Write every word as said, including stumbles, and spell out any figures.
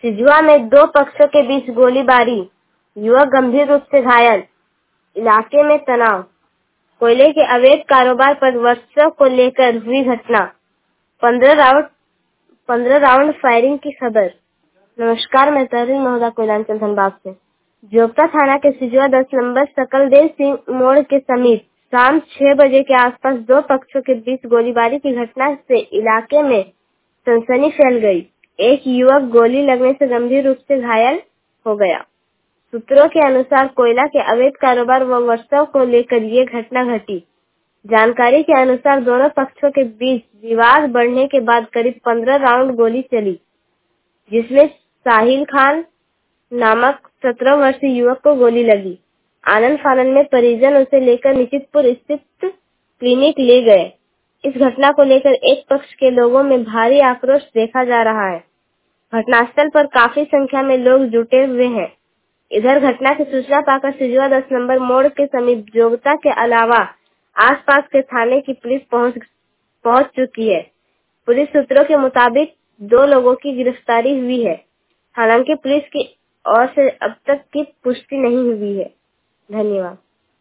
सिजुआ में दो पक्षों के बीच गोलीबारी, युवक गंभीर रूप से घायल, इलाके में तनाव। कोयले के अवैध कारोबार पर वर्षों को लेकर हुई घटना, पंद्रह राउंड पंद्रह राउंड फायरिंग की खबर। नमस्कार, मैं तहरीर महोदा कोयलांचल धनबाद से। जोगता थाना के सिजुआ दस नंबर सकलदेव सिंह मोड़ के समीप शाम छह बजे के आसपास दो पक्षों के बीच गोलीबारी की घटना से इलाके में सनसनी फैल गई। एक युवक गोली लगने से गंभीर रूप से घायल हो गया। सूत्रों के अनुसार कोयला के अवैध कारोबार व वर्षों को लेकर ये घटना घटी। जानकारी के अनुसार दोनों पक्षों के बीच विवाद बढ़ने के बाद करीब पंद्रह राउंड गोली चली, जिसमें साहिल खान नामक सत्रह वर्षीय युवक को गोली लगी। आनंद फानन में परिजन उसे लेकर निशितपुर स्थित क्लिनिक ले गए। इस घटना को लेकर एक पक्ष के लोगों में भारी आक्रोश देखा जा रहा है। घटनास्थल पर काफी संख्या में लोग जुटे हुए हैं। इधर घटना की सूचना पाकर सिजुआ दस नंबर मोड़ के समीप जोगता के अलावा आसपास के थाने की पुलिस पहुंच पहुंच चुकी है। पुलिस सूत्रों के मुताबिक दो लोगों की गिरफ्तारी हुई है। हालांकि पुलिस की ओर से अब तक की पुष्टि नहीं हुई है। धन्यवाद।